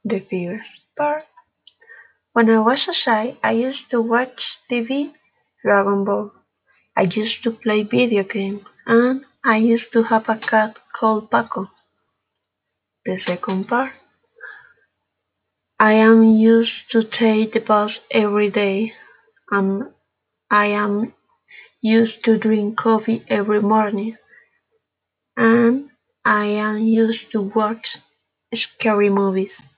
The first part. When I was a child, I used to watch TV, Dragon Ball. I used to play video games, and I used to have a cat called Paco. The second part. I am used to take the bus every day, and I am used to drink coffee every morning, and I am used to watch scary movies.